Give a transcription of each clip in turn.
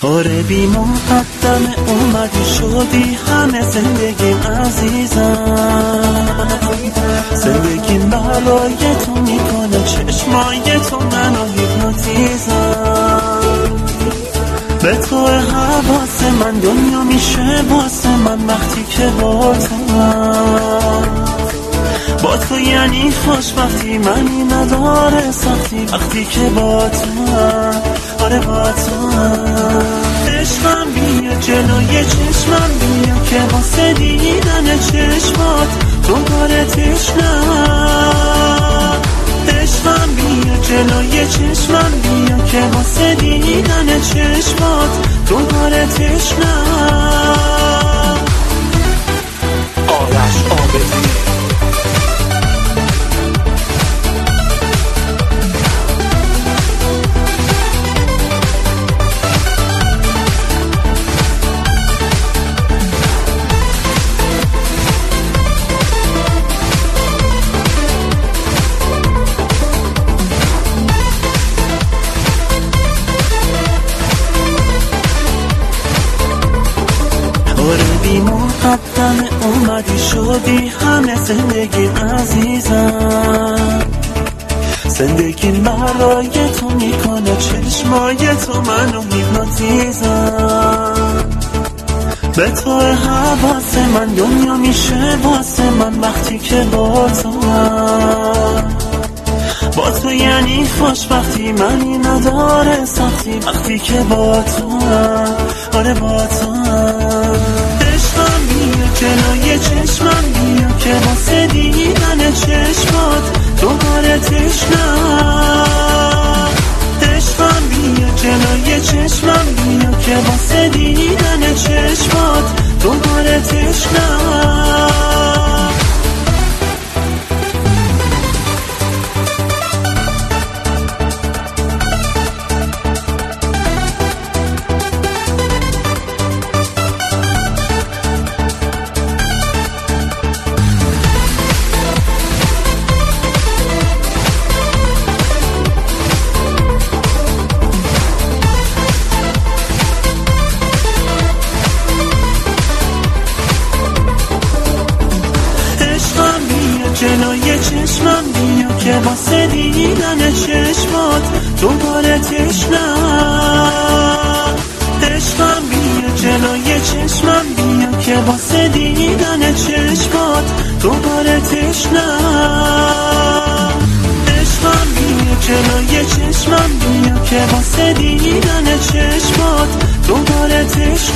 آره بی مقدمه اومدی شدی همه زندگیم عزیزم، زندگیم برای تو میکنه چشمای تو منو هیپنوتیزم. به تو حواس من دنیا میشه واسه من وقتی که با تو یعنی خوشبختی، منی نداره سختی وقتی که با تو. آره با تو عشقم بیا جلوی چشمم بیا که واسه دیدن چشمات دوباره تشنم. عشقم بیا جلوی چشمم بیا که واسه دیدن چشمات دوباره تشنم. آرش عابدی. آره بی مقدمه اومدی شدی همه زندگی عزیزم، زندگیم برای تو میکنه چشمای تو منو هیپنوتیزم. به تو حواس من دنیا میشه واسه من وقتی که با تو یعنی خوشبختی، منی نداره سختی وقتی که با تو. آره با تو عشقم بیا جلوی چشمم بیا که واسه دیدن چشمات دوباره تشنم. عشقم بیا جلوی چشمم بیا که واسه دیدن چشمات دوباره تشنم. جلوی چشمم بیا که واسه دیدن چشمات دوباره تشنم. عشقم بیا جلوی چشمم بیا که واسه دیدن چشمات دوباره تشنم. عشقم بیا جلوی چشمم بیا که واسه دیدن چشمات دوباره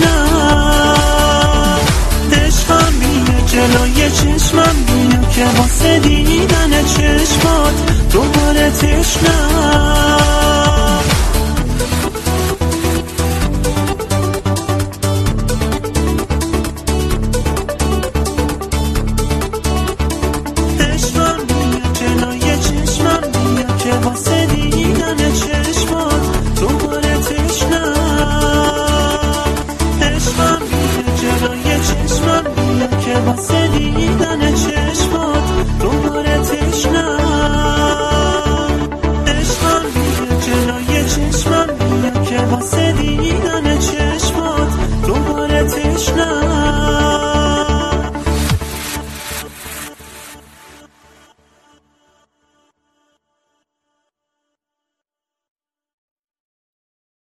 تشنم. عشقم بیا جلوی چشمم بیا که واسه دیدن چشمات دوباره تشنم.